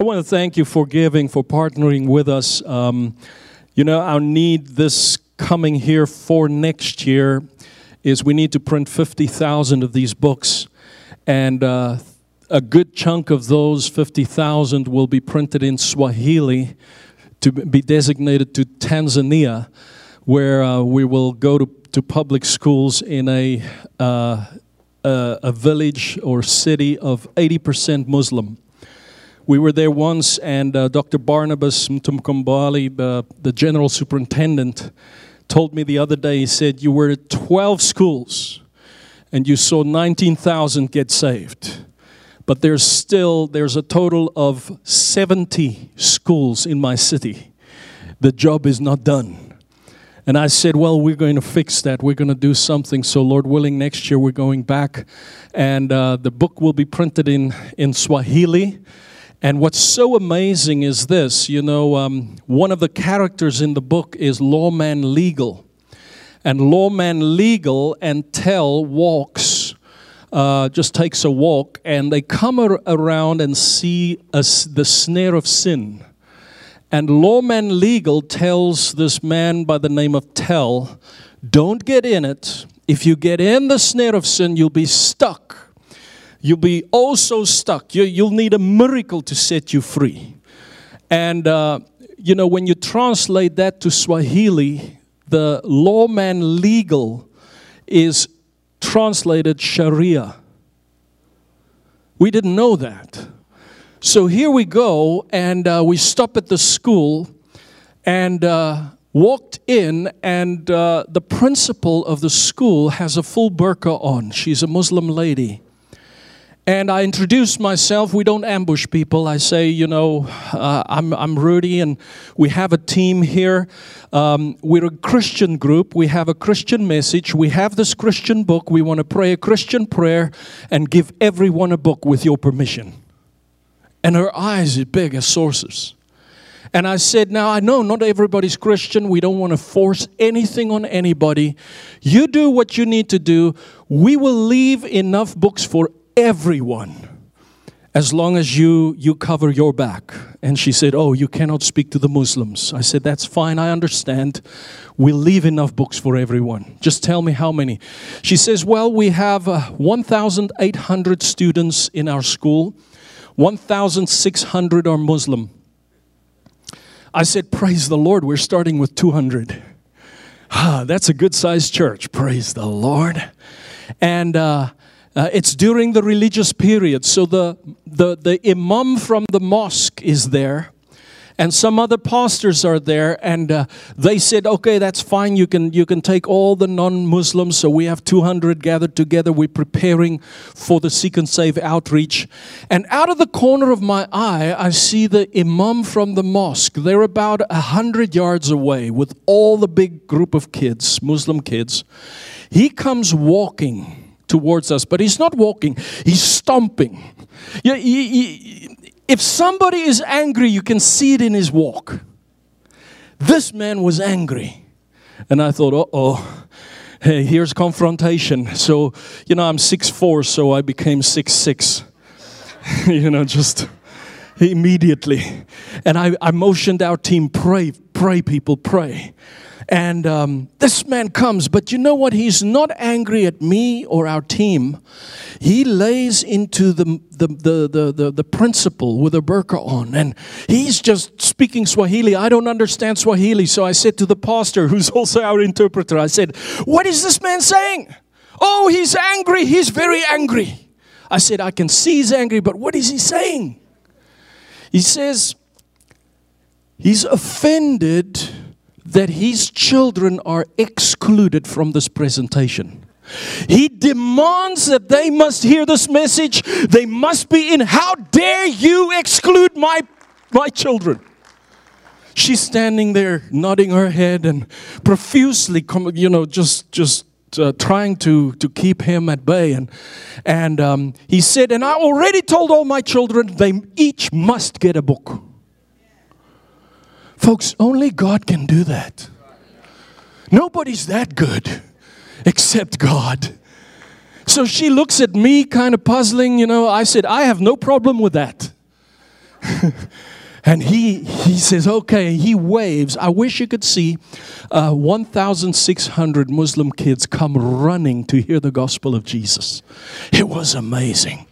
I want to thank you for giving, for partnering with us. Our need this coming here for next year is we need to print 50,000 of these books. And a good chunk of those 50,000 will be printed in Swahili to be designated to Tanzania, where we will go to public schools in a village or city of 80% Muslim. We were there once, and Dr. Barnabas Mtumkumbali, the general superintendent, told me the other day, he said, you were at 12 schools, and you saw 19,000 get saved. But there's a total of 70 schools in my city. The job is not done. And I said, well, we're going to fix that. We're going to do something. So Lord willing, next year we're going back. And the book will be printed in Swahili. And what's so amazing is this, one of the characters in the book is Lawman Legal. And Lawman Legal and Tell walks, just takes a walk, and they come around and see the snare of sin. And Lawman Legal tells this man by the name of Tell, don't get in it. If you get in the snare of sin, you'll be stuck. You'll be also stuck. You'll need a miracle to set you free. And, when you translate that to Swahili, the Lawman Legal is translated Sharia. We didn't know that. So here we go, and we stop at the school and walked in, and the principal of the school has a full burqa on. She's a Muslim lady. And I introduced myself. We don't ambush people. I say, I'm Rudy, and we have a team here. We're a Christian group. We have a Christian message. We have this Christian book. We want to pray a Christian prayer and give everyone a book with your permission. And her eyes are big as saucers. And I said, now I know not everybody's Christian. We don't want to force anything on anybody. You do what you need to do. We will leave enough books for everyone, as long as you cover your back. And she said, oh, you cannot speak to the Muslims. I said, that's fine, I understand. We'll leave enough books for everyone. Just tell me how many. She says, well, we have 1,800 students in our school. 1,600 are Muslim. I said, praise the Lord, we're starting with 200. That's a good-sized church, praise the Lord. And it's during the religious period, so the imam from the mosque is there, and some other pastors are there, and they said, okay, that's fine, you can take all the non-Muslims, so we have 200 gathered together, we're preparing for the Seek and Save outreach, and out of the corner of my eye, I see the imam from the mosque. They're about 100 yards away with all the big group of kids, Muslim kids. He comes walking towards us, but he's not walking, he's stomping. If somebody is angry, you can see it in his walk. This man was angry. And I thought, uh-oh, hey, here's confrontation. So, I'm 6'4", so I became 6'6". Just immediately. And I motioned our team, pray people, pray. And this man comes, but you know what? He's not angry at me or our team. He lays into the principal with a burqa on, and he's just speaking Swahili. I don't understand Swahili, so I said to the pastor, who's also our interpreter, I said, what is this man saying? Oh, he's angry. He's very angry. I said, I can see he's angry, but what is he saying? He says, he's offended that his children are excluded from this presentation. He demands that they must hear this message. They must be in. How dare you exclude my children? She's standing there nodding her head and profusely, trying to keep him at bay. And he said, and I already told all my children they each must get a book. Folks, only God can do that. Nobody's that good except God. So she looks at me kind of puzzling, I said, I have no problem with that. And he says, okay, he waves. I wish you could see 1,600 Muslim kids come running to hear the gospel of Jesus. It was amazing.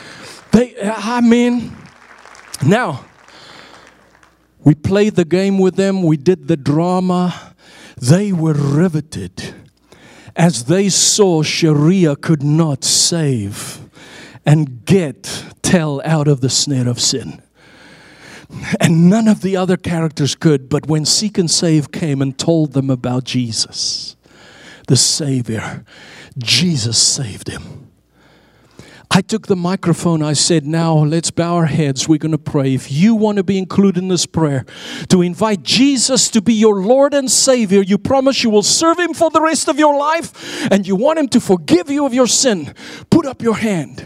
Now, we played the game with them. We did the drama. They were riveted as they saw Sharia could not save and tell out of the snare of sin. And none of the other characters could. But when Seek and Save came and told them about Jesus, the Savior, Jesus saved him. I took the microphone. I said, now let's bow our heads. We're going to pray. If you want to be included in this prayer, to invite Jesus to be your Lord and Savior, you promise you will serve Him for the rest of your life, and you want Him to forgive you of your sin, put up your hand.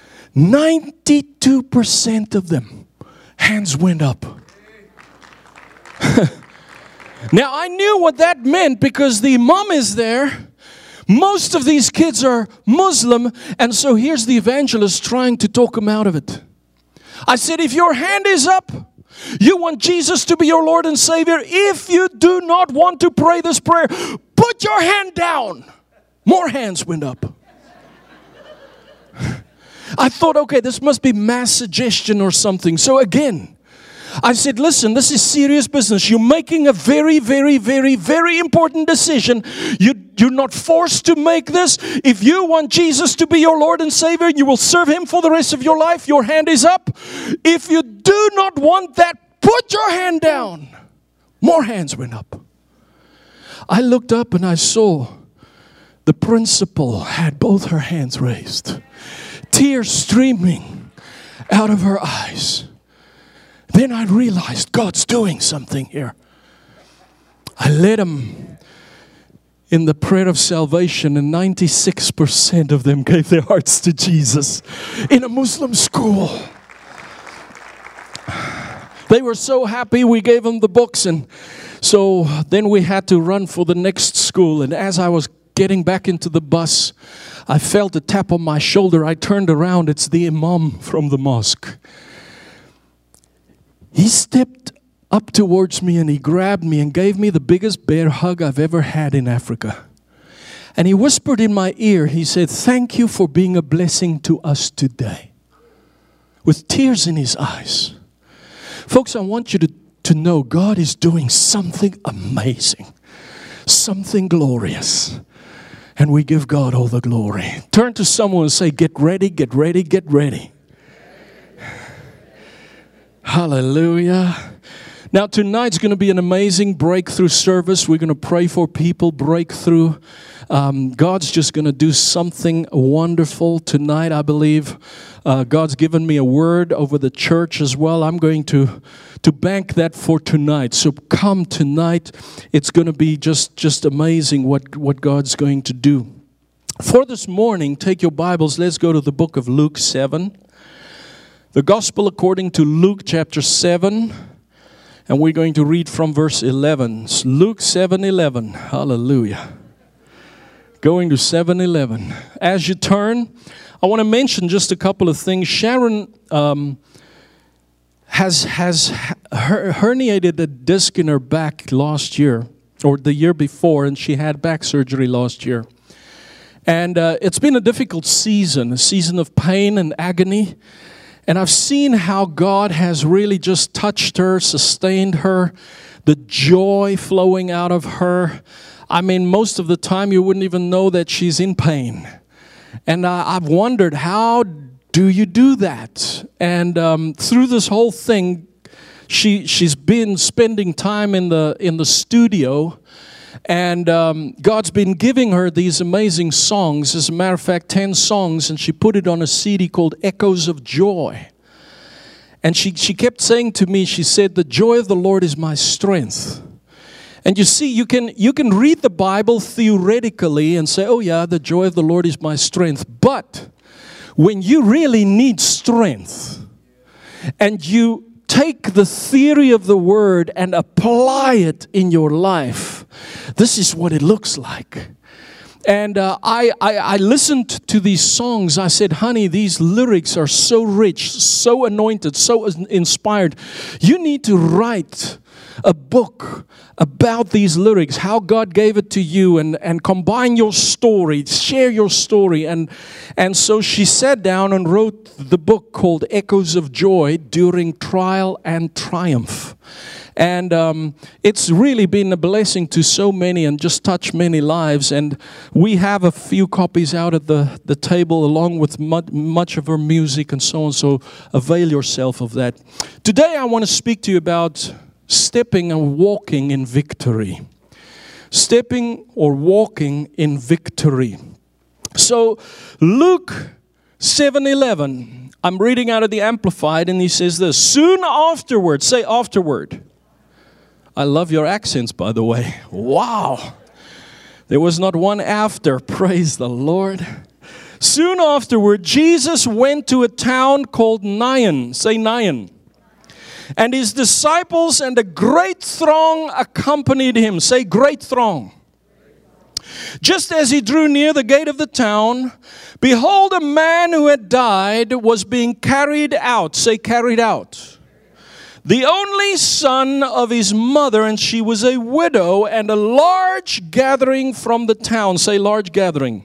92% of them, hands went up. Now, I knew what that meant because the imam is there. Most of these kids are Muslim, and so here's the evangelist trying to talk them out of it. I said, if your hand is up, you want Jesus to be your Lord and Savior. If you do not want to pray this prayer, put your hand down. More hands went up. I thought, okay, this must be mass suggestion or something. So again, I said, listen, this is serious business. You're making a very, very, very, very important decision. You're not forced to make this. If you want Jesus to be your Lord and Savior, you will serve Him for the rest of your life. Your hand is up. If you do not want that, put your hand down. More hands went up. I looked up and I saw the principal had both her hands raised. Tears streaming out of her eyes. Then I realized God's doing something here. I led them in the prayer of salvation, and 96% of them gave their hearts to Jesus in a Muslim school. They were so happy. We gave them the books, and so then we had to run for the next school. And as I was getting back into the bus, I felt a tap on my shoulder. I turned around. It's the imam from the mosque. He stepped up towards me and he grabbed me and gave me the biggest bear hug I've ever had in Africa. And he whispered in my ear, he said, thank you for being a blessing to us today. With tears in his eyes. Folks, I want you to know God is doing something amazing. Something glorious. And we give God all the glory. Turn to someone and say, get ready, get ready, get ready. Hallelujah. Now tonight's going to be an amazing breakthrough service. We're going to pray for people, breakthrough. God's just going to do something wonderful tonight, I believe. God's given me a word over the church as well. I'm going to bank that for tonight. So come tonight. It's going to be just amazing what God's going to do. For this morning, take your Bibles. Let's go to the book of Luke 7. The Gospel according to Luke chapter 7. And we're going to read from verse 11. It's Luke 7:11. Hallelujah. Going to 7:11. As you turn, I want to mention just a couple of things. Sharon has herniated a disc in her back last year, or the year before, and she had back surgery last year. And it's been a difficult season, a season of pain and agony. And I've seen how God has really just touched her, sustained her, the joy flowing out of her. I mean, most of the time you wouldn't even know that she's in pain. And I've wondered, how do you do that? And through this whole thing, she's been spending time in the studio. And God's been giving her these amazing songs. As a matter of fact, 10 songs. And she put it on a CD called Echoes of Joy. And she kept saying to me, she said, the joy of the Lord is my strength. And you see, you can read the Bible theoretically and say, oh yeah, the joy of the Lord is my strength. But when you really need strength and you take the theory of the word and apply it in your life, this is what it looks like. And I listened to these songs. I said, honey, these lyrics are so rich, so anointed, so inspired. You need to write a book about these lyrics, how God gave it to you, and combine your story, share your story. And so she sat down and wrote the book called Echoes of Joy During Trial and Triumph. And it's really been a blessing to so many and just touched many lives. And we have a few copies out at the table along with much of her music and so on. So avail yourself of that. Today I want to speak to you about stepping and walking in victory. Stepping or walking in victory. So Luke 7:11. I'm reading out of the Amplified, and he says this: soon afterward, say afterward. I love your accents, by the way. Wow. There was not one after. Praise the Lord. Soon afterward, Jesus went to a town called Nain. Say Nain. And his disciples and a great throng accompanied him. Say great throng. Just as he drew near the gate of the town, behold, a man who had died was being carried out. Say carried out. The only son of his mother, and she was a widow, and a large gathering from the town. Say large gathering.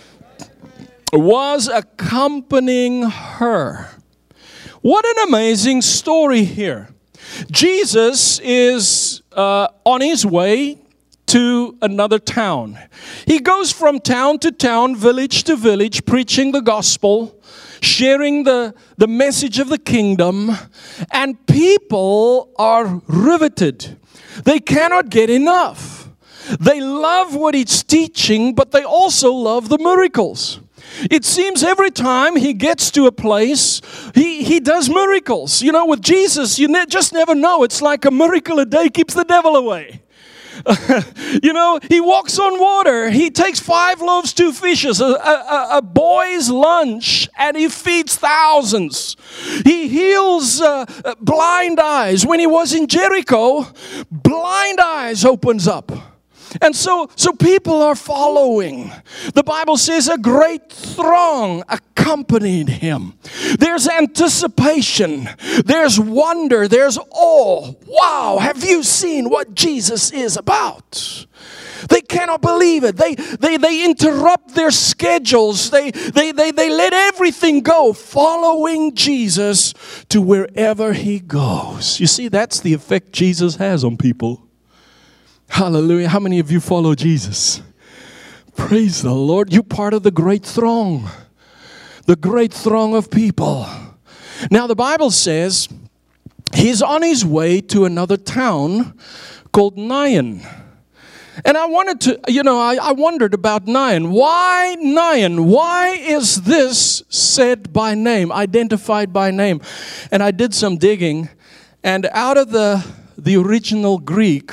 Was accompanying her. What an amazing story here. Jesus is on his way to another town. He goes from town to town, village to village, preaching the gospel, sharing the message of the kingdom, and people are riveted. They cannot get enough. They love what he's teaching, but they also love the miracles. It seems every time he gets to a place, he does miracles. You know, with Jesus, you just never know. It's like a miracle a day keeps the devil away. You know, he walks on water. He takes 5 loaves, 2 fishes, a boy's lunch, and he feeds thousands. He heals blind eyes. When he was in Jericho, blind eyes opens up. And so people are following. The Bible says a great throng accompanied him. There's anticipation. There's wonder. There's awe. Wow, have you seen what Jesus is about? They cannot believe it. They interrupt their schedules. They let everything go, following Jesus to wherever he goes. You see, that's the effect Jesus has on people. Hallelujah. How many of you follow Jesus? Praise the Lord. You're part of the great throng. The great throng of people. Now the Bible says he's on his way to another town called Nain. And I wanted to, I wondered about Nain. Why Nain? Why is this said by name, identified by name? And I did some digging. And out of the original Greek,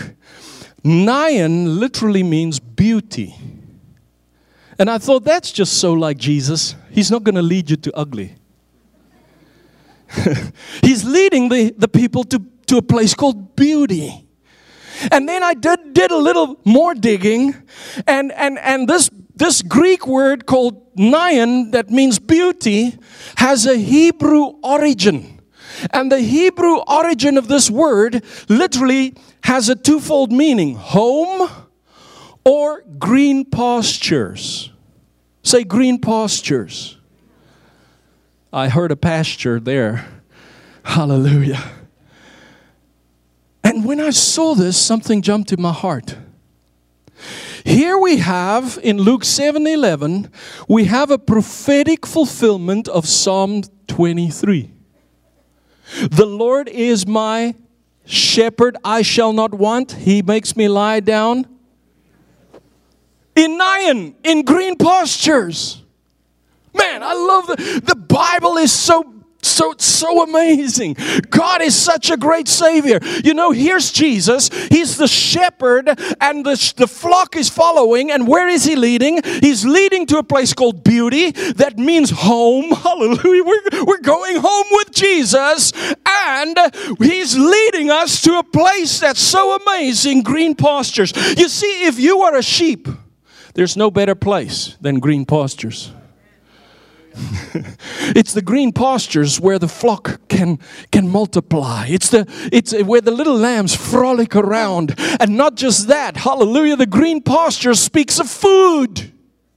Nain literally means beauty. And I thought, that's just so like Jesus. He's not going to lead you to ugly. He's leading the people to a place called beauty. And then I did a little more digging. And this Greek word called Nain, that means beauty, has a Hebrew origin. And the Hebrew origin of this word literally has a twofold meaning: home or green pastures. Say green pastures. I heard a pasture there. Hallelujah. And when I saw this, something jumped in my heart. Here we have, in Luke 7:11, we have a prophetic fulfillment of Psalm 23. The Lord is my shepherd, I shall not want. He makes me lie down in Nain, in green pastures. Man, I love the Bible is so amazing. God is such a great Savior. You know, here's Jesus. He's the shepherd, and the flock is following. And where is he leading? He's leading to a place called beauty. That means home. Hallelujah. We're going home with Jesus. And he's leading us to a place that's so amazing, green pastures. You see, if you are a sheep, There's no better place than green pastures. It's the green pastures where the flock can multiply. It's where the little lambs frolic around. And not just that, hallelujah, the green pasture speaks of food.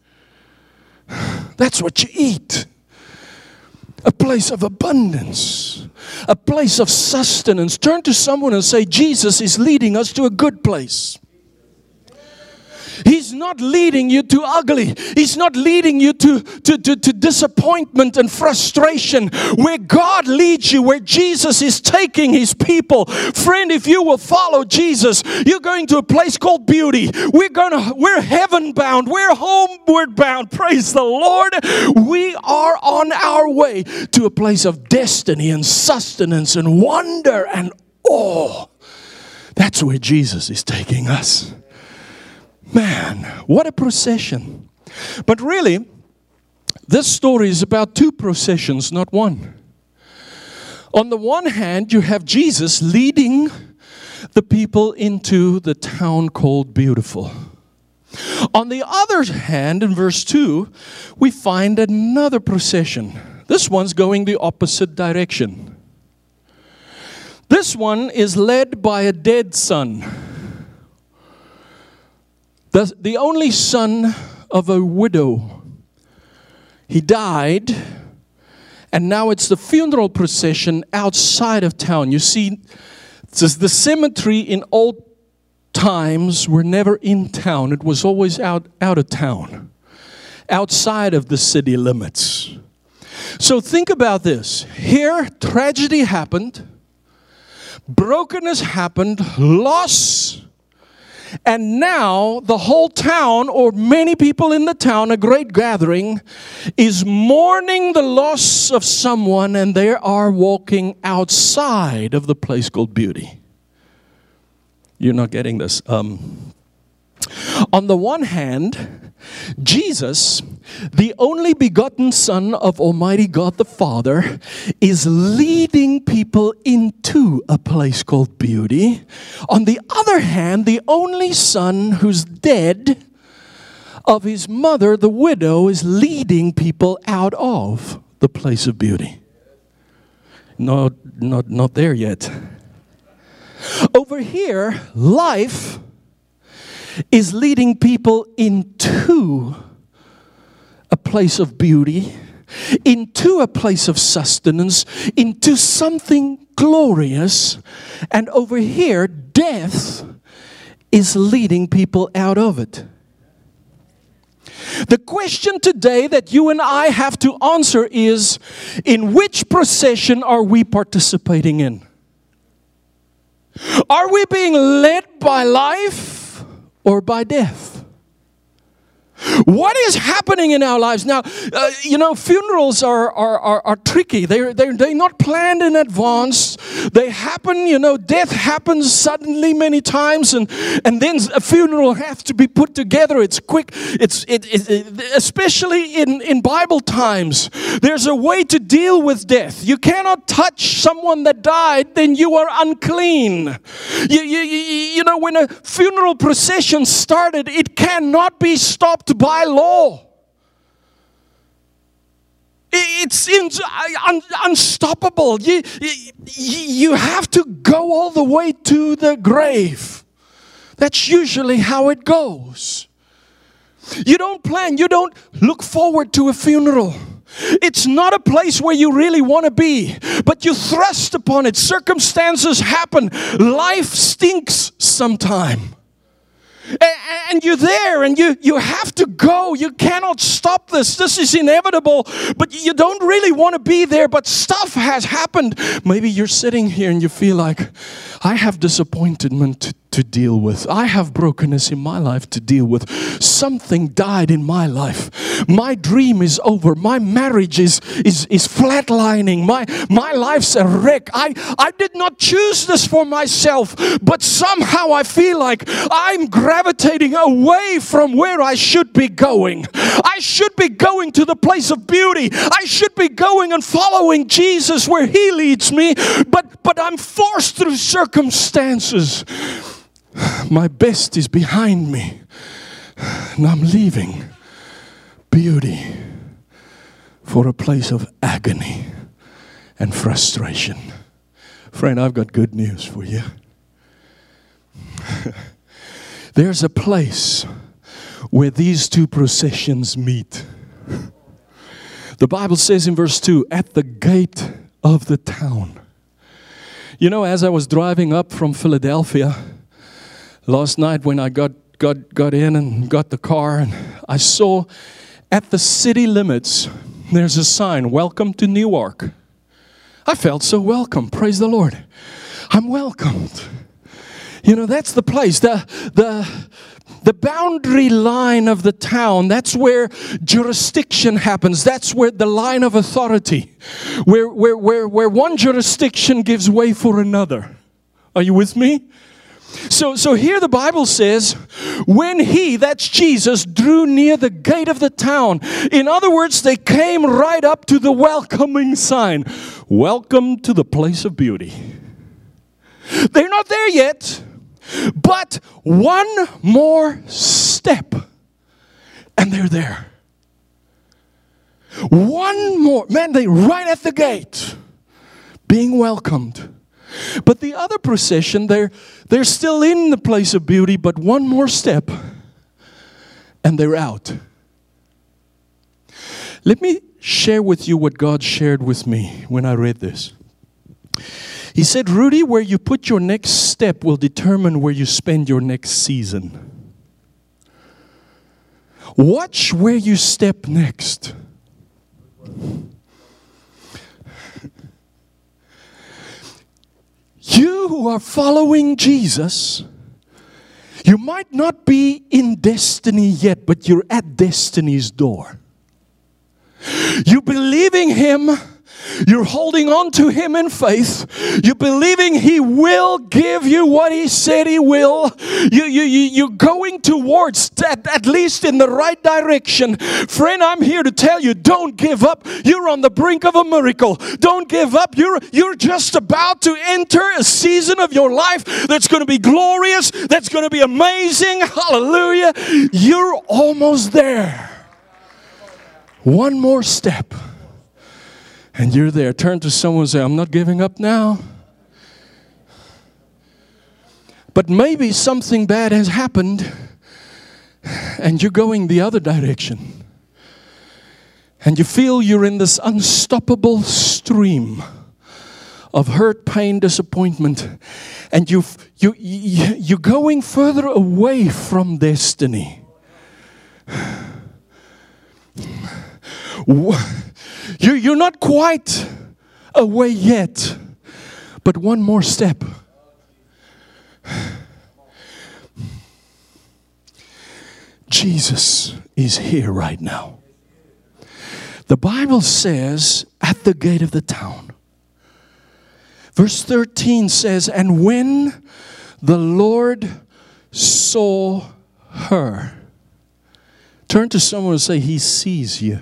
That's what you eat. A place of abundance. A place of sustenance. Turn to someone and say, Jesus is leading us to a good place. He's not leading you to ugly. He's not leading you to disappointment and frustration. Where God leads you, where Jesus is taking His people. Friend, if you will follow Jesus, you're going to a place called beauty. We're heaven bound. We're homeward bound. Praise the Lord. We are on our way to a place of destiny and sustenance and wonder and awe. That's where Jesus is taking us. Man, what a procession. But really, this story is about two processions, not one. On the one hand, you have Jesus leading the people into the town called Beautiful. On the other hand, in verse 2, we find another procession. This one's going the opposite direction. This one is led by a dead son. The only son of a widow. He died, and now it's the funeral procession outside of town. You see, the cemetery in old times were never in town. It was always out of town, outside of the city limits. So think about this. Here, tragedy happened, brokenness happened, loss. And now the whole town, or many people in the town, a great gathering, is mourning the loss of someone, and they are walking outside of the place called Beauty. You're not getting this. On the one hand, Jesus, the only begotten Son of Almighty God the Father, is leading people into a place called Beauty. On the other hand, the only son who's dead of his mother, the widow, is leading people out of the place of Beauty. No, not there yet. Over here, life is leading people into a place of beauty, into a place of sustenance, into something glorious. And over here, death is leading people out of it. The question today that you and I have to answer is, in which procession are we participating in? Are we being led by life or by death? What is happening in our lives now? Funerals are tricky. They're not planned in advance. They happen. Death happens suddenly many times, and then a funeral has to be put together. It's quick. Especially in Bible times. There's a way to deal with death. You cannot touch someone that died, then you are unclean. When a funeral procession started, it cannot be stopped by law. It's unstoppable. You have to go all the way to the grave. That's usually how it goes. You don't plan. You don't look forward to a funeral. It's not a place where you really want to be, but you thrust upon it. Circumstances happen. Life stinks sometime. And you're there, and you have to go. You cannot stop this. This is inevitable, but you don't really want to be there, but stuff has happened. Maybe you're sitting here and you feel like, I have disappointment to deal with. I have brokenness in my life to deal with. Something died in my life. My dream is over. My marriage is flatlining. My life's a wreck. I did not choose this for myself, but somehow I feel like I'm gravitating away from where I should be going. I should be going to the place of beauty. I should be going and following Jesus where He leads me, but I'm forced through circumstances. My best is behind me. And I'm leaving beauty for a place of agony and frustration. Friend, I've got good news for you. There's a place where these two processions meet. The Bible says in verse 2, at the gate of the town. You know, as I was driving up from Philadelphia last night when I got in and got the car, and I saw at the city limits, there's a sign, welcome to Newark. I felt so welcome, praise the Lord. I'm welcomed. You know, that's the place, the boundary line of the town. That's where jurisdiction happens. That's where the line of authority, where one jurisdiction gives way for another. Are you with me? So here the Bible says, when he, that's Jesus, drew near the gate of the town. In other words, they came right up to the welcoming sign. Welcome to the place of beauty. They're not there yet, but one more step and they're there. One more, man, they're right at the gate being welcomed. But the other procession, they're still in the place of beauty, but one more step and they're out. Let me share with you what God shared with me when I read this. He said, Rudy, where you put your next step will determine where you spend your next season. Watch where you step next. You who are following Jesus, you might not be in destiny yet, but you're at destiny's door. You're believing Him. You're holding on to Him in faith. You're believing He will give you what He said He will. You're going towards that, at least in the right direction. Friend, I'm here to tell you, don't give up. You're on the brink of a miracle. Don't give up. You're just about to enter a season of your life that's going to be glorious, that's going to be amazing. Hallelujah. You're almost there. One more step. And you're there. Turn to someone and say, I'm not giving up now. But maybe something bad has happened and you're going the other direction. And you feel you're in this unstoppable stream of hurt, pain, disappointment. And you're going further away from destiny. You're not quite away yet, but one more step. Jesus is here right now. The Bible says, at the gate of the town. Verse 13 says, and when the Lord saw her. Turn to someone and say, He sees you.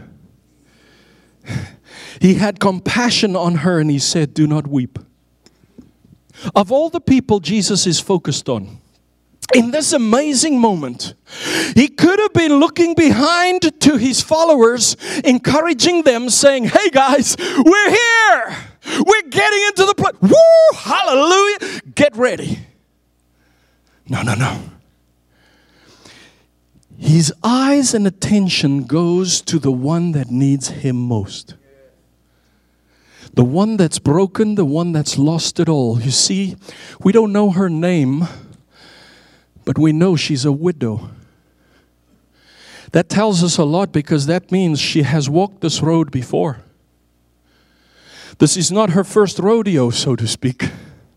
He had compassion on her and He said, do not weep. Of all the people Jesus is focused on, in this amazing moment, He could have been looking behind to His followers, encouraging them, saying, hey guys, we're here. We're getting into the place. Woo, hallelujah. Get ready. No. His eyes and attention goes to the one that needs Him most. The one that's broken, the one that's lost it all. You see, we don't know her name, but we know she's a widow. That tells us a lot because that means she has walked this road before. This is not her first rodeo, so to speak.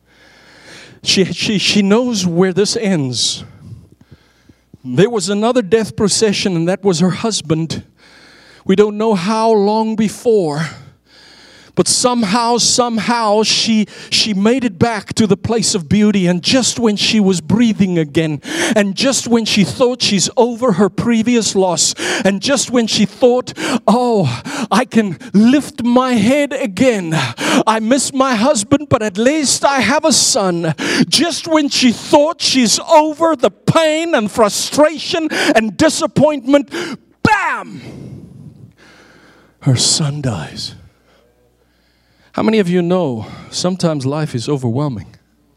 She knows where this ends. There was another death procession, and that was her husband. We don't know how long before, But somehow she made it back to the place of beauty. And just when she was breathing again, and just when she thought she's over her previous loss, and just when she thought, oh, I can lift my head again. I miss my husband, but at least I have a son. Just when she thought she's over the pain and frustration and disappointment, bam! Her son dies. How many of you know sometimes life is overwhelming?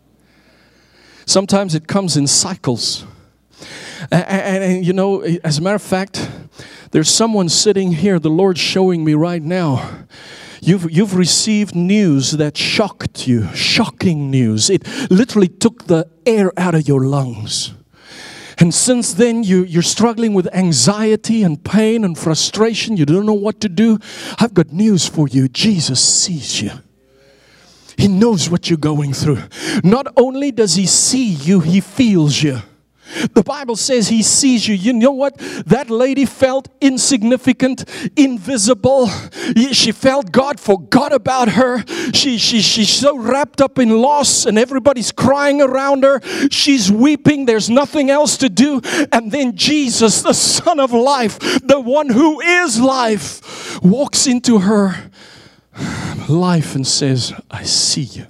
Sometimes it comes in cycles. And you know, as a matter of fact, there's someone sitting here, the Lord's showing me right now. You've received news that shocked you, shocking news. It literally took the air out of your lungs. And since then, you're struggling with anxiety and pain and frustration. You don't know what to do. I've got news for you. Jesus sees you. He knows what you're going through. Not only does He see you, He feels you. The Bible says He sees you. You know what? That lady felt insignificant, invisible. She felt God forgot about her. She's so wrapped up in loss and everybody's crying around her. She's weeping. There's nothing else to do. And then Jesus, the Son of Life, the one who is life, walks into her life and says, I see you.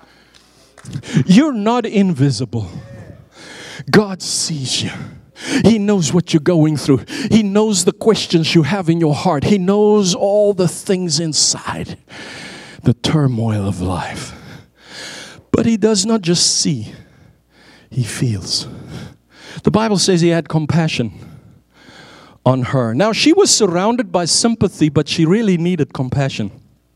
You're not invisible. God sees you. He knows what you're going through. He knows the questions you have in your heart. He knows all the things inside, the turmoil of life. But He does not just see, He feels. The Bible says He had compassion on her. Now, she was surrounded by sympathy, but she really needed compassion.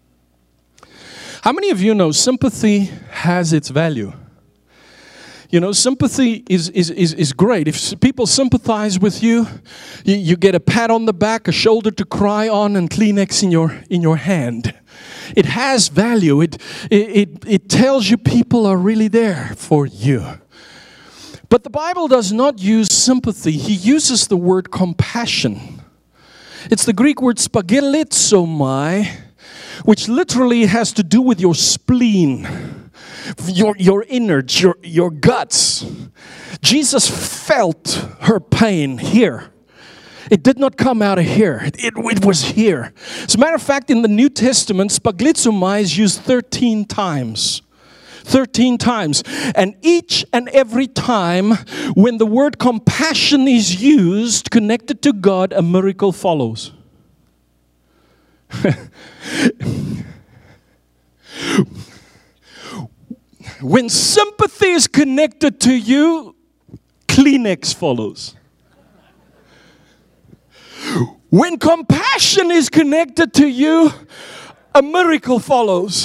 How many of you know sympathy has its value? You know, sympathy is great. If people sympathize with you, you get a pat on the back, a shoulder to cry on, and Kleenex in your hand. It has value. It tells you people are really there for you. But the Bible does not use sympathy. He uses the word compassion. It's the Greek word spagellizomai, which literally has to do with your spleen. Your innards, your guts. Jesus felt her pain here. It did not come out of here. It was here. As a matter of fact, in the New Testament, spagellizomai is used 13 times. 13 times. And each and every time when the word compassion is used, connected to God, a miracle follows. When sympathy is connected to you, Kleenex follows. When compassion is connected to you, a miracle follows.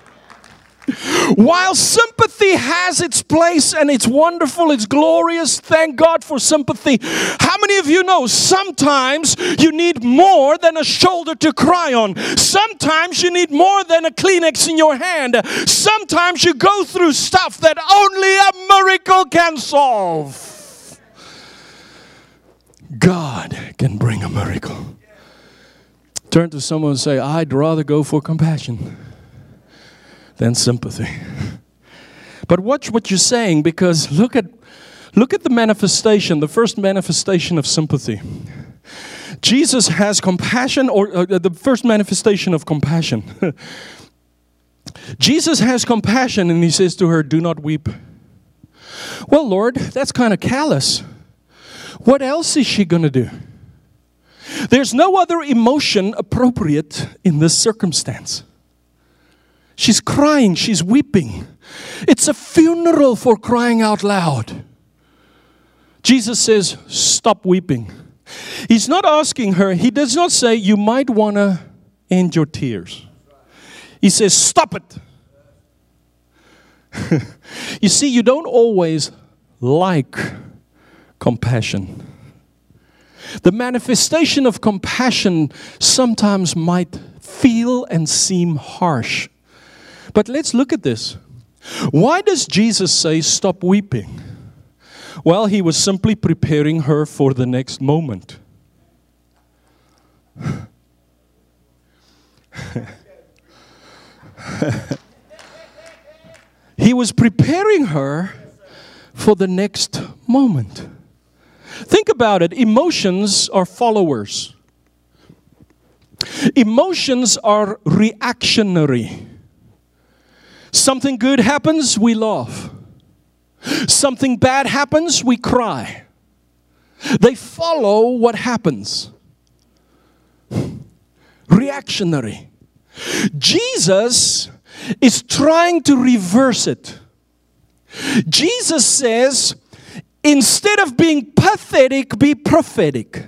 While sympathy has its place and it's wonderful, it's glorious, thank God for sympathy. How many of you know sometimes you need more than a shoulder to cry on? Sometimes you need more than a Kleenex in your hand. Sometimes you go through stuff that only a miracle can solve. God can bring a miracle. Turn to someone and say, I'd rather go for compassion than sympathy. But watch what you're saying, because look at the manifestation, the first manifestation of sympathy. Jesus has compassion, or the first manifestation of compassion. Jesus has compassion and He says to her, do not weep. Well, Lord, that's kind of callous. What else is she going to do? There's no other emotion appropriate in this circumstance. She's crying, she's weeping. It's a funeral, for crying out loud. Jesus says, stop weeping. He's not asking her, He does not say, you might want to end your tears. He says, stop it. You see, you don't always like compassion. The manifestation of compassion sometimes might feel and seem harsh. But let's look at this. Why does Jesus say, stop weeping? Well, He was simply preparing her for the next moment. He was preparing her for the next moment. Think about it. Emotions are followers. Emotions are reactionary. Something good happens, we laugh. Something bad happens, we cry. They follow what happens. Reactionary. Jesus is trying to reverse it. Jesus says, instead of being pathetic, be prophetic.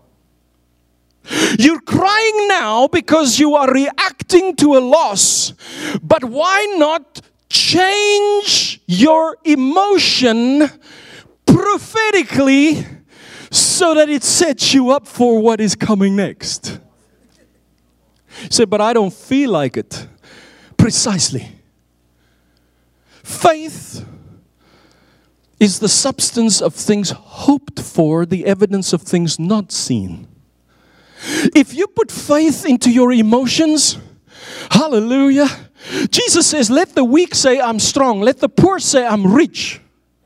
You're crying now because you are reacting to a loss. But why not change your emotion prophetically so that it sets you up for what is coming next? You say, but I don't feel like it. Precisely. Faith is the substance of things hoped for, the evidence of things not seen. If you put faith into your emotions, hallelujah, Jesus says, let the weak say I'm strong. Let the poor say I'm rich.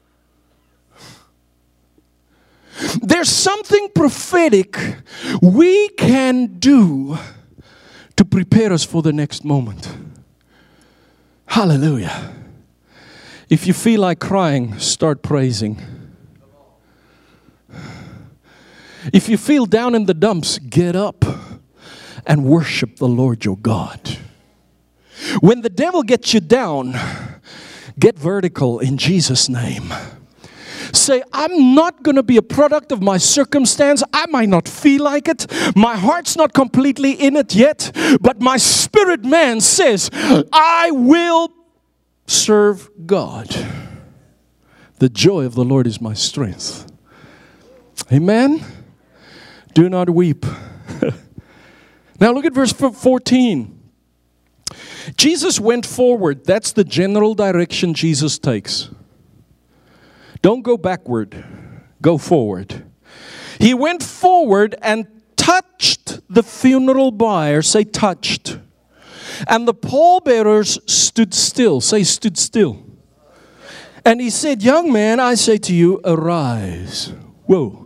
There's something prophetic we can do to prepare us for the next moment. Hallelujah. If you feel like crying, start praising. If you feel down in the dumps, get up and worship the Lord your God. When the devil gets you down, get vertical in Jesus' name. Say, I'm not going to be a product of my circumstance. I might not feel like it. My heart's not completely in it yet. But my spirit man says, I will serve God. The joy of the Lord is my strength. Amen. Do not weep. Now look at verse 14. Jesus went forward. That's the general direction Jesus takes. Don't go backward. Go forward. He went forward and touched the funeral bier. Say touched. And the pallbearers stood still. Say stood still. And he said, young man, I say to you, arise. Whoa.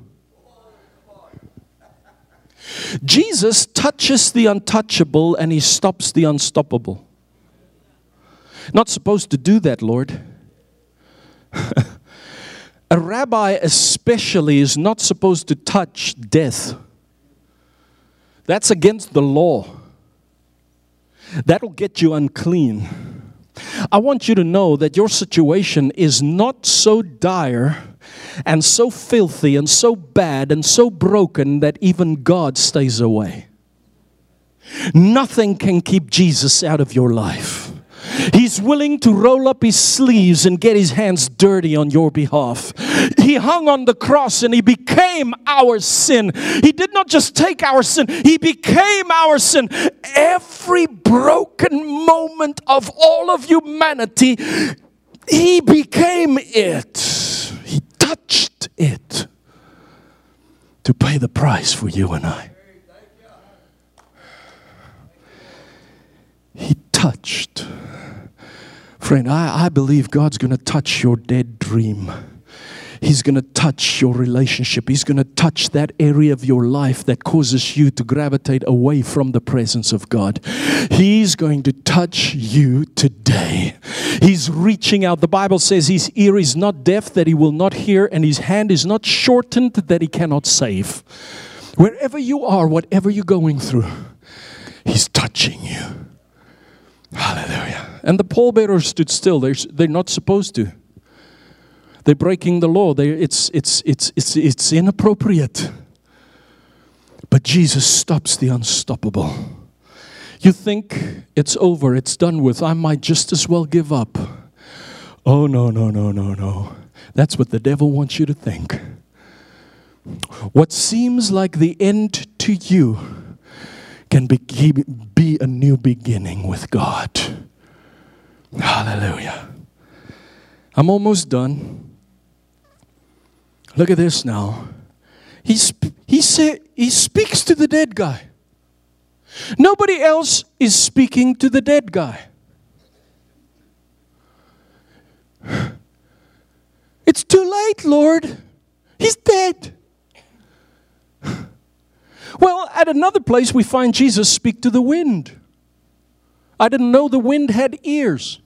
Jesus touches the untouchable and he stops the unstoppable. Not supposed to do that, Lord. A rabbi especially is not supposed to touch death. That's against the law. That'll get you unclean. I want you to know that your situation is not so dire and so filthy and so bad and so broken that even God stays away. Nothing can keep Jesus out of your life. He's willing to roll up his sleeves and get his hands dirty on your behalf. He hung on the cross and he became our sin. He did not just take our sin, he became our sin. Every broken moment of all of humanity, he became it. He touched it to pay the price for you and I. He touched. Friend, I believe God's going to touch your dead dream. He's going to touch your relationship. He's going to touch that area of your life that causes you to gravitate away from the presence of God. He's going to touch you today. He's reaching out. The Bible says his ear is not deaf that he will not hear, and his hand is not shortened that he cannot save. Wherever you are, whatever you're going through, he's touching you. Hallelujah. And the pallbearers stood still. They're not supposed to. They're breaking the law. It's inappropriate. But Jesus stops the unstoppable. You think it's over, it's done with. I might just as well give up. Oh, no. That's what the devil wants you to think. What seems like the end to you can be a new beginning with God. Hallelujah. I'm almost done. Look at this now. He speaks to the dead guy. Nobody else is speaking to the dead guy. It's too late, Lord. He's dead. Well, at another place we find Jesus speak to the wind. I didn't know the wind had ears.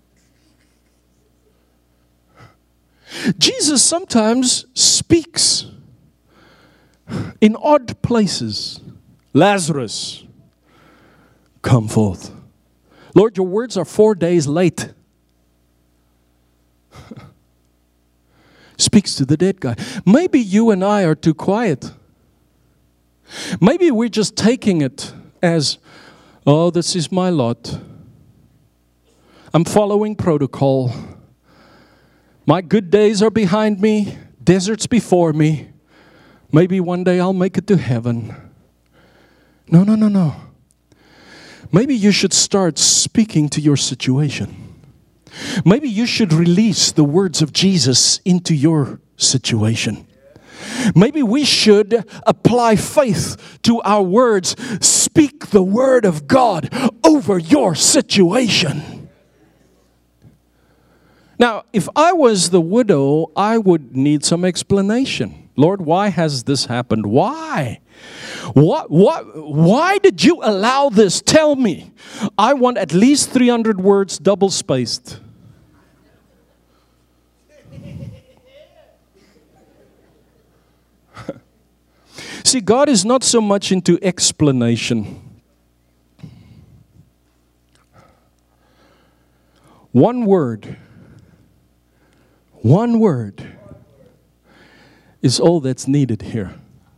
Jesus sometimes speaks in odd places. Lazarus, come forth. Lord, your words are 4 days late. Speaks to the dead guy. Maybe you and I are too quiet. Maybe we're just taking it as, oh, this is my lot. I'm following protocol. My good days are behind me, deserts before me. Maybe one day I'll make it to heaven. No. Maybe you should start speaking to your situation. Maybe you should release the words of Jesus into your situation. Maybe we should apply faith to our words. Speak the word of God over your situation. Now, if I was the widow, I would need some explanation. Lord, why has this happened? Why? Why did you allow this? Tell me. I want at least 300 words double spaced. See, God is not so much into explanation. One word is all that's needed here.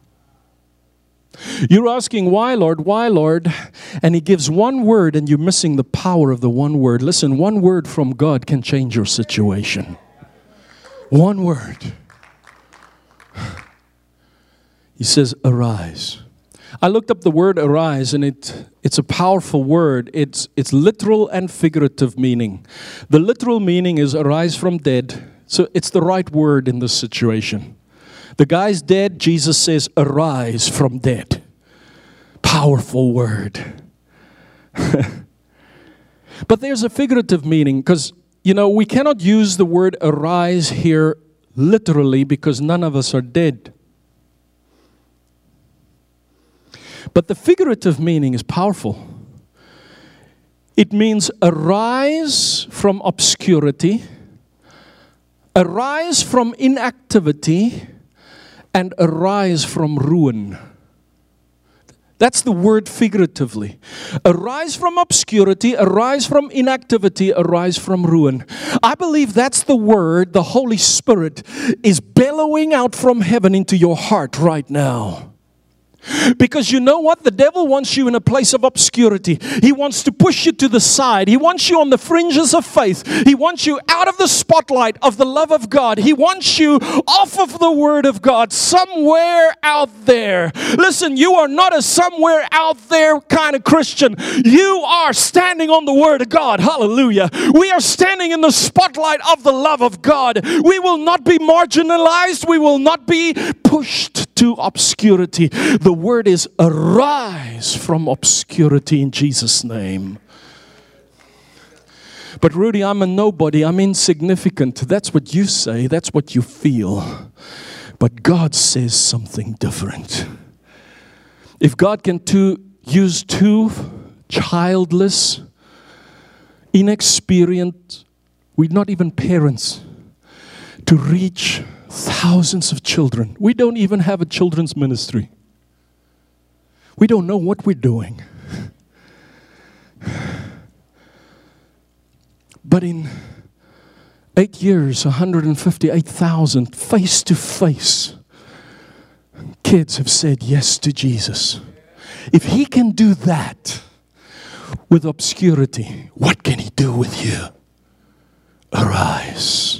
You're asking, why, Lord? Why, Lord? And He gives one word and you're missing the power of the one word. Listen, one word from God can change your situation. One word. He says, arise. I looked up the word arise, and it's a powerful word. It's literal and figurative meaning. The literal meaning is arise from dead. So it's the right word in this situation. The guy's dead. Jesus says, arise from dead. Powerful word. But there's a figurative meaning, because, we cannot use the word arise here literally because none of us are dead. But the figurative meaning is powerful. It means arise from obscurity, arise from inactivity, and arise from ruin. That's the word figuratively. Arise from obscurity, arise from inactivity, arise from ruin. I believe that's the word the Holy Spirit is bellowing out from heaven into your heart right now. Because you know what? The devil wants you in a place of obscurity. He wants to push you to the side. He wants you on the fringes of faith. He wants you out of the spotlight of the love of God. He wants you off of the Word of God, somewhere out there. Listen, you are not a somewhere out there kind of Christian. You are standing on the Word of God. Hallelujah. We are standing in the spotlight of the love of God. We will not be marginalized. We will not be pushed to obscurity. The word is arise from obscurity in Jesus' name. But Rudy, I'm a nobody. I'm insignificant. That's what you say. That's what you feel. But God says something different. If God can use two childless, inexperienced, we're not even parents, to reach thousands of children. We don't even have a children's ministry. We don't know what we're doing. But in 8 years, 158,000 face-to-face kids have said yes to Jesus. If He can do that with obscurity, what can He do with you? Arise.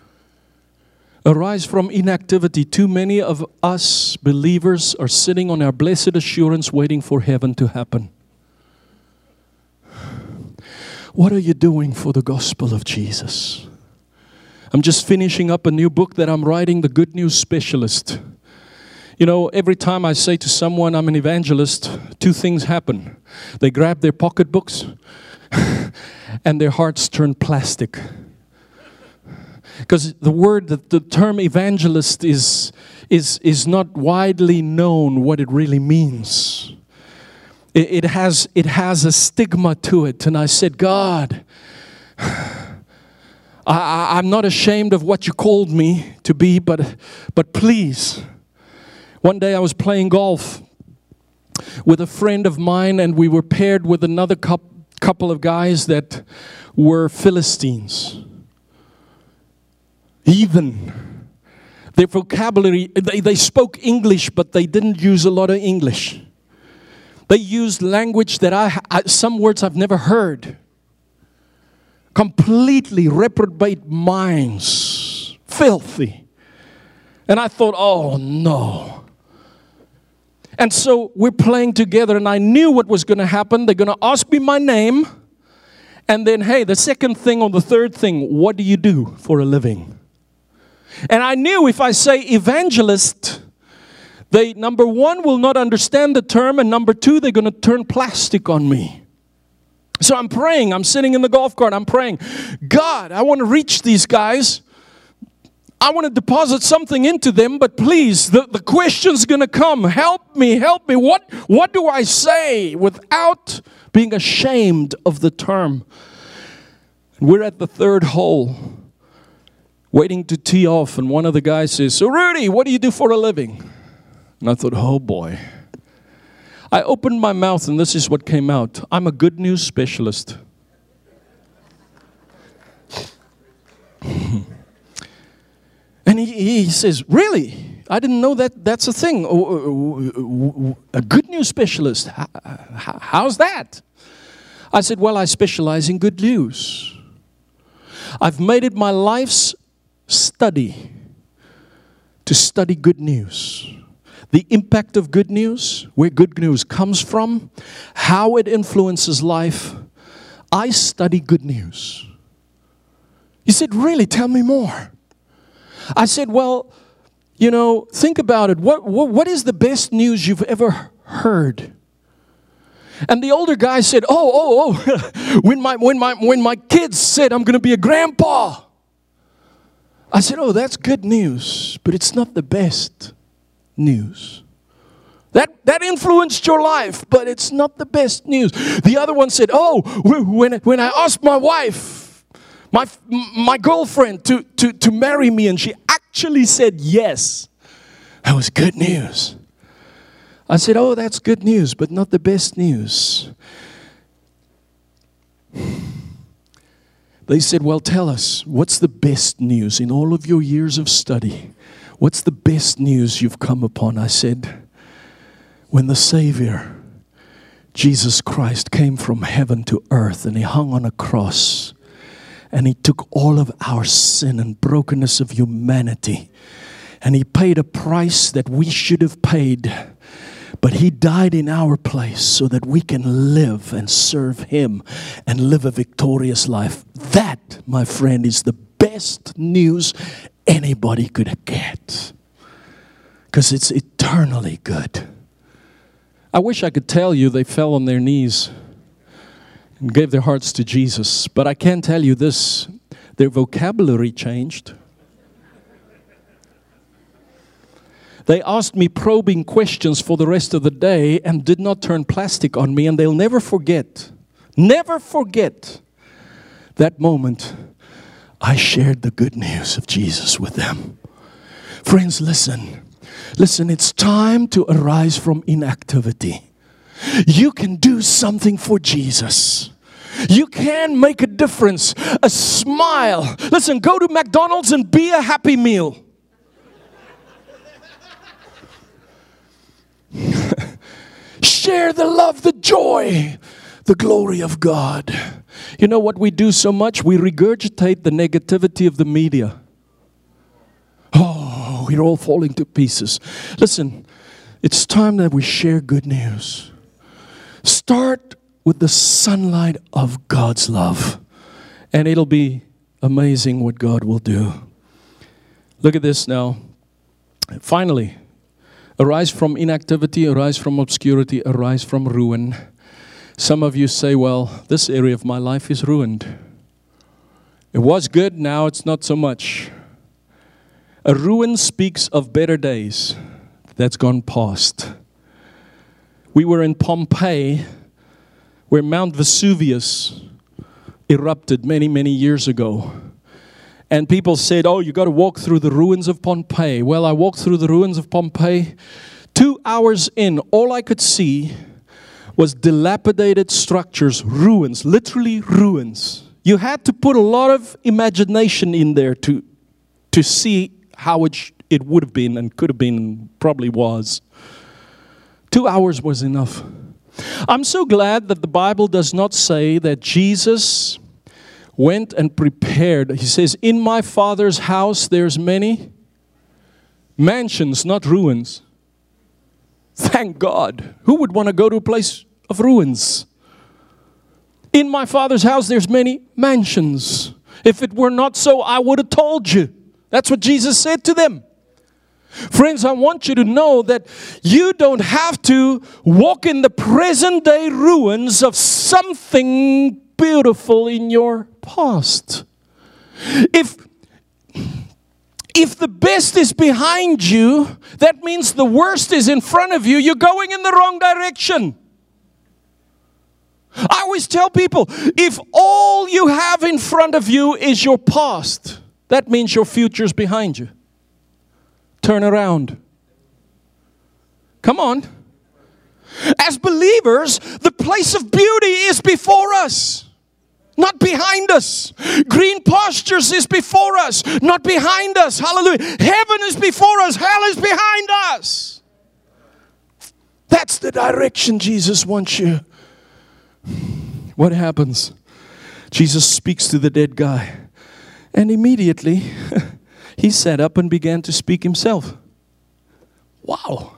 Arise from inactivity. Too many of us believers are sitting on our blessed assurance waiting for heaven to happen. What are you doing for the gospel of Jesus? I'm just finishing up a new book that I'm writing, The Good News Specialist. Every time I say to someone I'm an evangelist, two things happen. They grab their pocketbooks and their hearts turn plastic. Because the term evangelist is not widely known what it really means. It has a stigma to it. And I said, God, I'm not ashamed of what you called me to be, but please. One day I was playing golf with a friend of mine, and we were paired with another couple of guys that were Philistines. Heathen. Their vocabulary, they spoke English, but they didn't use a lot of English. They used language that some words I've never heard. Completely reprobate minds. Filthy. And I thought, oh no. And so we're playing together, and I knew what was going to happen. They're going to ask me my name. And then, hey, the second thing or the third thing, what do you do for a living? And I knew if I say evangelist, they, number one, will not understand the term, and number two, they're going to turn plastic on me. So I'm praying. I'm sitting in the golf cart. I'm praying, God, I want to reach these guys. I want to deposit something into them, but please, the question's going to come. Help me, help me. What do I say without being ashamed of the term? We're at the third hole, waiting to tee off, and one of the guys says, so Rudy, what do you do for a living? And I thought, oh boy. I opened my mouth, and this is what came out. I'm a good news specialist. And he says, really? I didn't know that's a thing. A good news specialist. How's that? I said, well, I specialize in good news. I've made it my life's study to study good news. The impact of good news, where good news comes from, how it influences life. I study good news. He said, really? Tell me more. I said, well, think about it. What is the best news you've ever heard? And the older guy said, when my kids said I'm going to be a grandpa. I said, oh, that's good news, but it's not the best news. That influenced your life, but it's not the best news. The other one said, oh, when I asked my wife, my girlfriend to marry me, and she actually said yes, that was good news. I said, oh, that's good news, but not the best news. They said, well, tell us, what's the best news in all of your years of study? What's the best news you've come upon? I said, when the Savior, Jesus Christ, came from heaven to earth, and He hung on a cross, and He took all of our sin and brokenness of humanity, and He paid a price that we should have paid. But He died in our place so that we can live and serve Him and live a victorious life. That, my friend, is the best news anybody could get. Because it's eternally good. I wish I could tell you they fell on their knees and gave their hearts to Jesus. But I can tell you this, their vocabulary changed. They asked me probing questions for the rest of the day and did not turn plastic on me, and they'll never forget that moment I shared the good news of Jesus with them. Friends, listen, it's time to arise from inactivity. You can do something for Jesus. You can make a difference, a smile. Listen, go to McDonald's and be a Happy Meal. Share the love, the joy, the glory of God. You know what we do so much? We regurgitate the negativity of the media. Oh, we're all falling to pieces. Listen, it's time that we share good news. Start with the sunlight of God's love, and it'll be amazing what God will do. Look at this now. Finally, arise from inactivity, arise from obscurity, arise from ruin. Some of you say, well, this area of my life is ruined. It was good, now it's not so much. A ruin speaks of better days that's gone past. We were in Pompeii, where Mount Vesuvius erupted many, many years ago. And people said, oh, you got to walk through the ruins of Pompeii. Well, I walked through the ruins of Pompeii. 2 hours in, all I could see was dilapidated structures, ruins, literally ruins. You had to put a lot of imagination in there to see how it would have been and could have been and probably was. 2 hours was enough. I'm so glad that the Bible does not say that Jesus went and prepared. He says, in my Father's house there's many mansions, not ruins. Thank God. Who would want to go to a place of ruins? In my Father's house there's many mansions. If it were not so, I would have told you. That's what Jesus said to them. Friends, I want you to know that you don't have to walk in the present day ruins of something beautiful in your past. If the best is behind you, that means the worst is in front of you. You're going in the wrong direction. I always tell people, if all you have in front of you is your past, that means your future's behind you. Turn around. Come on. As believers, the place of beauty is before us, not behind us. Green pastures is before us, not behind us. Hallelujah. Heaven is before us. Hell is behind us. That's the direction Jesus wants you. What happens? Jesus speaks to the dead guy. And immediately, he sat up and began to speak himself. Wow.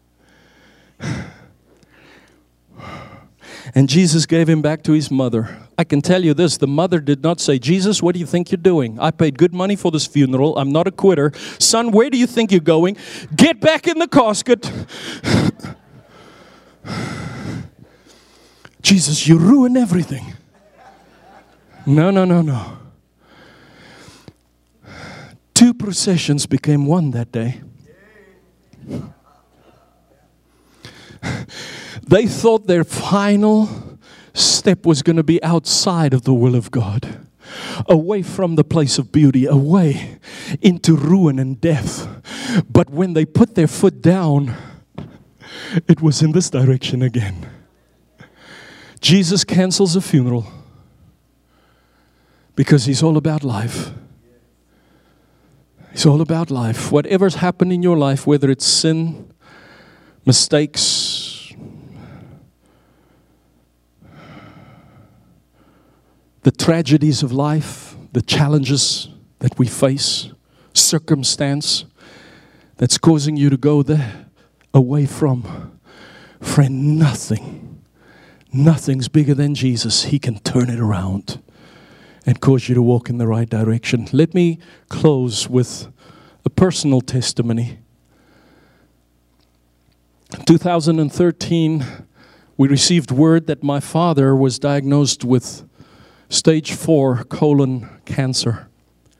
And Jesus gave him back to his mother. I can tell you this, the mother did not say, Jesus, what do you think you're doing? I paid good money for this funeral. I'm not a quitter. Son, where do you think you're going? Get back in the casket. Jesus, you ruin everything. No. 2 processions became one that day. They thought their final step was going to be outside of the will of God, away from the place of beauty, away into ruin and death. But when they put their foot down, it was in this direction again. Jesus cancels a funeral because he's all about life. It's all about life. Whatever's happened in your life, whether it's sin, mistakes, the tragedies of life, the challenges that we face, circumstance that's causing you to go there, away from. Friend, nothing's bigger than Jesus. He can turn it around and cause you to walk in the right direction. Let me close with a personal testimony. In 2013, we received word that my father was diagnosed with stage 4 colon cancer.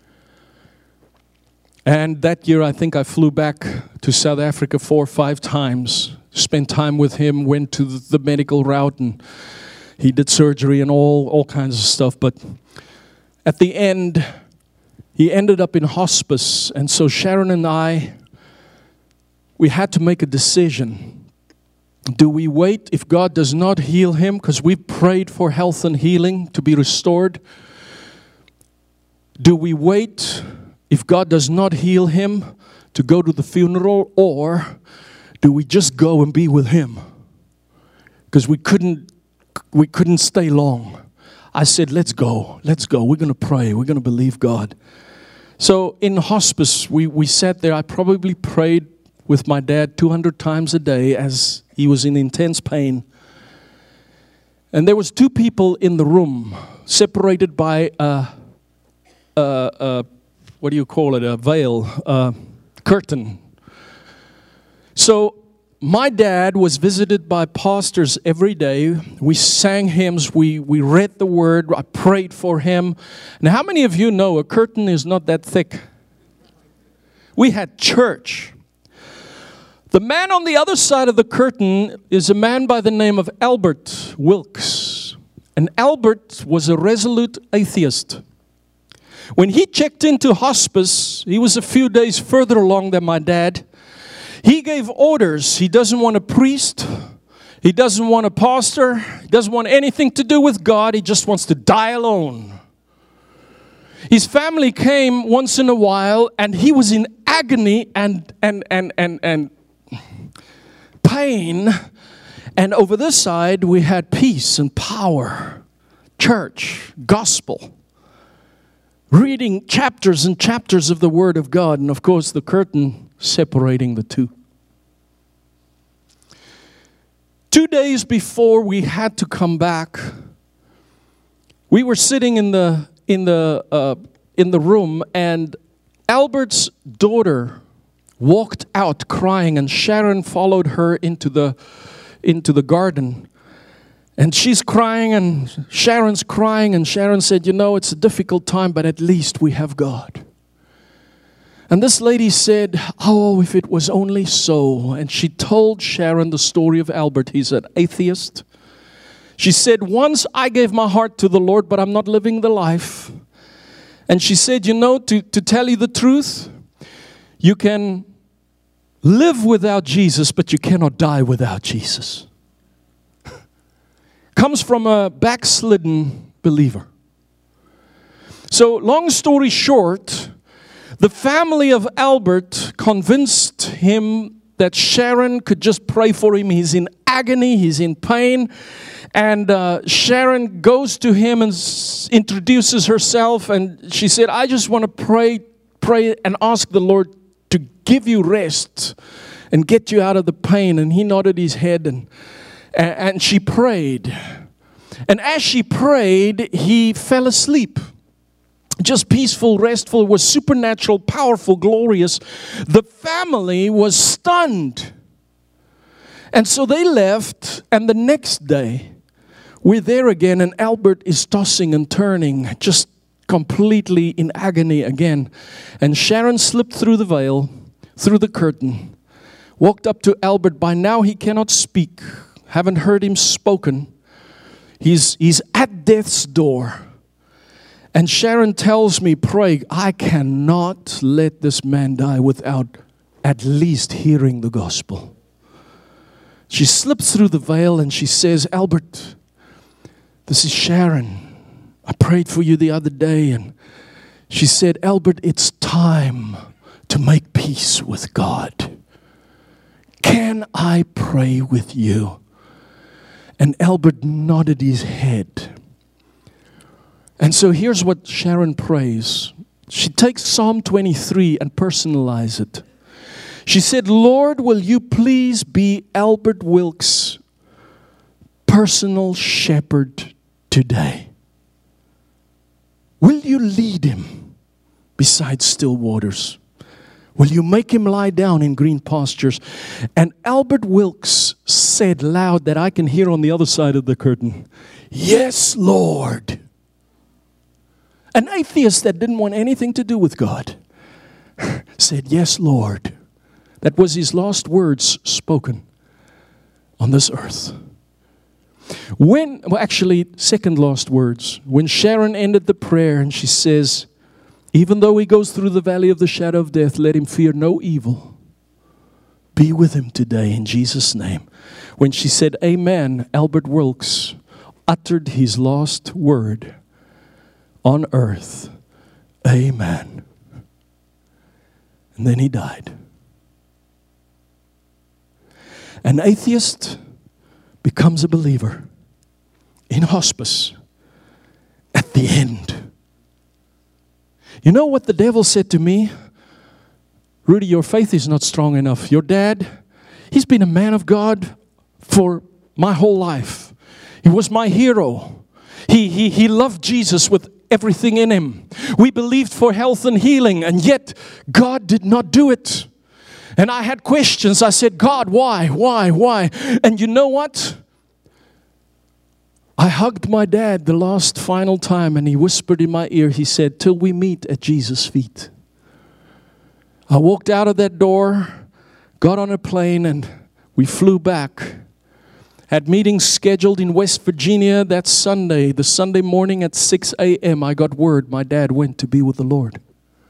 And that year, I think I flew back to South Africa 4 or 5 times, spent time with him, went to the medical route, and he did surgery and all kinds of stuff. But at the end, he ended up in hospice. And so Sharon and I, we had to make a decision. Do we wait if God does not heal him? Because we prayed for health and healing to be restored. Do we wait if God does not heal him to go to the funeral? Or do we just go and be with him? Because we couldn't stay long. I said, let's go. We're going to pray. We're going to believe God. So in hospice, we sat there. I probably prayed with my dad 200 times a day as he was in intense pain. And there was 2 people in the room, separated by what do you call it? A veil, curtain. So my dad was visited by pastors every day. We sang hymns. We read the word. I prayed for him. Now, how many of you know a curtain is not that thick? We had church. The man on the other side of the curtain is a man by the name of Albert Wilkes. And Albert was a resolute atheist. When he checked into hospice, he was a few days further along than my dad. He gave orders. He doesn't want a priest. He doesn't want a pastor. He doesn't want anything to do with God. He just wants to die alone. His family came once in a while, and he was in agony and pain. And over this side, we had peace and power, church, gospel, reading chapters and chapters of the Word of God, and of course the curtain separating the two. 2 days before we had to come back, we were sitting in the room, and Albert's daughter walked out crying, and Sharon followed her into the garden. And she's crying, and Sharon's crying, and Sharon said, "You know, it's a difficult time, but at least we have God." And this lady said, "Oh, if it was only so." And she told Sharon the story of Albert. He's an atheist. She said, "Once I gave my heart to the Lord, but I'm not living the life." And she said, "You know, to tell you the truth, you can live without Jesus, but you cannot die without Jesus." Comes from a backslidden believer. So, long story short, the family of Albert convinced him that Sharon could just pray for him. He's in agony, he's in pain. And Sharon goes to him and introduces herself. And she said, "I just want to pray and ask the Lord to give you rest and get you out of the pain." And he nodded his head, and she prayed. And as she prayed, he fell asleep. Just peaceful, restful. It was supernatural, powerful, glorious. The family was stunned. And so they left, and the next day, we're there again, and Albert is tossing and turning, just completely in agony again. And Sharon slipped through the veil, through the curtain, walked up to Albert. By now he cannot speak. Haven't heard him spoken. He's at death's door. And Sharon tells me, "Pray, I cannot let this man die without at least hearing the gospel." She slips through the veil and she says, "Albert, this is Sharon. I prayed for you the other day." And she said, "Albert, it's time to make peace with God. Can I pray with you?" And Albert nodded his head. And so here's what Sharon prays. She takes Psalm 23 and personalizes it. She said, "Lord, will you please be Albert Wilkes' personal shepherd today? Will you lead him beside still waters? Will you make him lie down in green pastures?" And Albert Wilkes said loud, that I can hear on the other side of the curtain, "Yes, Lord." An atheist that didn't want anything to do with God said, "Yes, Lord." That was his last words spoken on this earth. Second last words. When Sharon ended the prayer and she says, "Even though he goes through the valley of the shadow of death, let him fear no evil. Be with him today in Jesus' name." When she said amen, Albert Wilkes uttered his last word on earth, "Amen." And then he died. An atheist becomes a believer in hospice at the end. You know what the devil said to me? "Rudy, your faith is not strong enough. Your dad, he's been a man of God for my whole life. He was my hero. He loved Jesus with everything in him. We believed for health and healing, and yet God did not do it." And I had questions. I said, "God, why? And you know what? I hugged my dad the last final time, and he whispered in my ear, he said, "Till we meet at Jesus' feet." I walked out of that door, got on a plane, and we flew back. Had meetings scheduled in West Virginia that Sunday. The Sunday morning at 6 a.m., I got word my dad went to be with the Lord.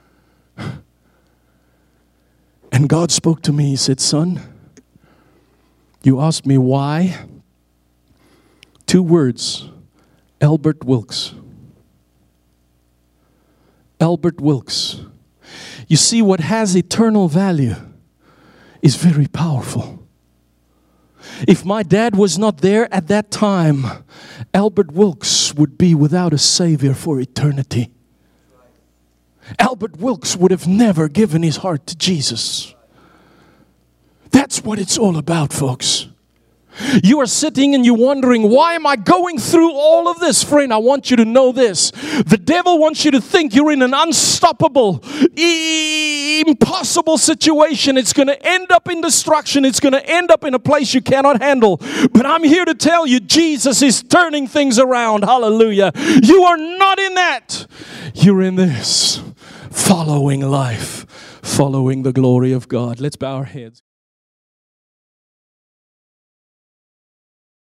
And God spoke to me. He said, son, you asked me why? 2 words, Albert Wilkes. Albert Wilkes. You see, what has eternal value is very powerful. If my dad was not there at that time, Albert Wilkes would be without a Savior for eternity. Albert Wilkes would have never given his heart to Jesus. That's what it's all about, folks. You are sitting and you're wondering, why am I going through all of this? Friend, I want you to know this. The devil wants you to think you're in an unstoppable, impossible situation. It's going to end up in destruction. It's going to end up in a place you cannot handle. But I'm here to tell you, Jesus is turning things around. Hallelujah. You are not in that. You're in this. Following life. Following the glory of God. Let's bow our heads.